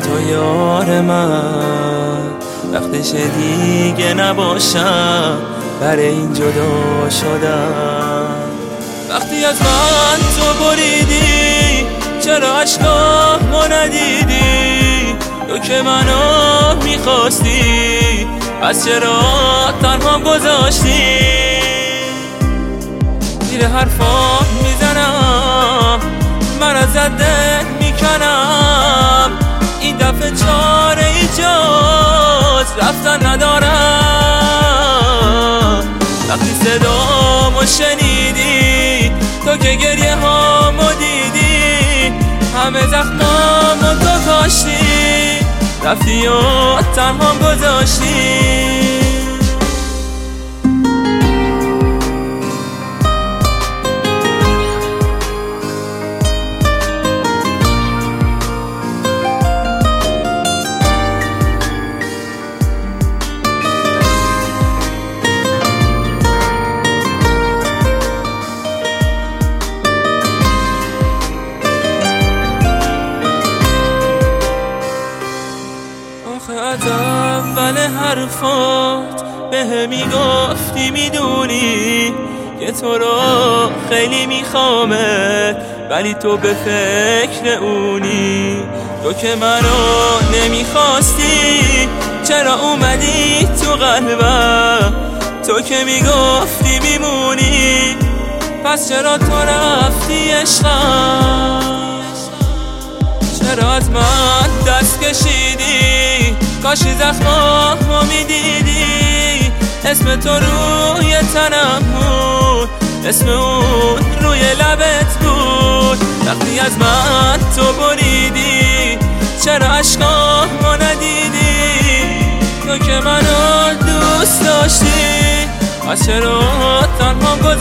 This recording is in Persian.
تو یار من، وقتش دیگه نباشم برای این جدا شدم. وقتی از من تو بریدی چرا عشقامو ندیدی؟ تو که منو میخواستی پس چرا تنهام گذاشتی؟ زیر حرفام میزنم من ازت دل میکنم، این دفعه چاره ای جز رفتن ندارم. وقتی صدامو شنیدی تو که گریه هامو دیدی، همه زخمامو تو کاشتی، رفتی و تنهام گذاشتی. از اول حرفات به میگفتی میدونی که تو رو خیلی میخوامت، ولی تو به فکر اونی. تو که منو نمیخواستی چرا اومدی تو قلبم؟ تو که میگفتی میمونی پس چرا تو رفتی عشقم؟ چرا از من دست کشیدی؟ کاشی زخمامو میدیدی، اسم تو روی تنم بود، اسم اون روی لبت بود. وقتی از من تو بریدی چرا عشقامو ندیدی؟ تو که منو دوست داشتی پس چرا تنهام